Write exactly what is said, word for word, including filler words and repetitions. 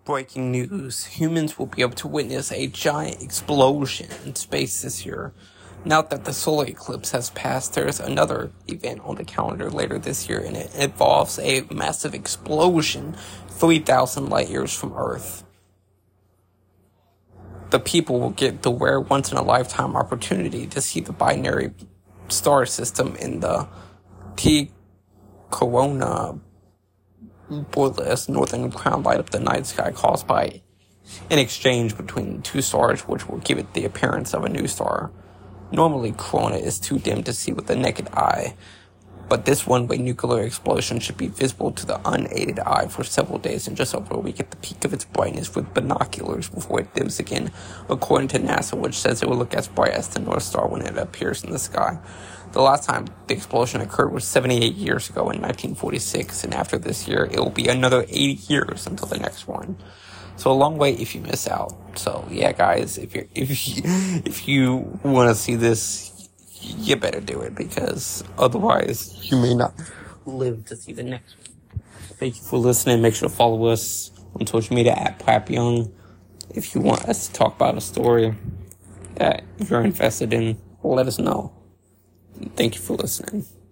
Breaking news. Humans will be able to witness a giant explosion in space this year. Now that the solar eclipse has passed, there's another event on the calendar later this year, and it involves a massive explosion three thousand light years from Earth. The people will get the rare once-in-a-lifetime opportunity to see the binary star system in the T Corona Borealis northern crown light up the night sky caused by an exchange between two stars, which will give it the appearance of a new star. Normally, Corona is too dim to see with the naked eye, but this one-way nuclear explosion should be visible to the unaided eye for several days and just over a week at the peak of its brightness with binoculars before it dims again, according to NASA, which says it will look as bright as the North Star when it appears in the sky. The last time the explosion occurred was seventy-eight years ago in nineteen forty-six, and after this year, it will be another eighty years until the next one. So a long wait if you miss out. So yeah, guys, if you if you if you want to see this, you better do it, because otherwise you may not live to see the next one. Thank you for listening. Make sure to follow us on social media at PrapYoung if you want us to talk about a story that you're invested in. Let us know. Thank you for listening.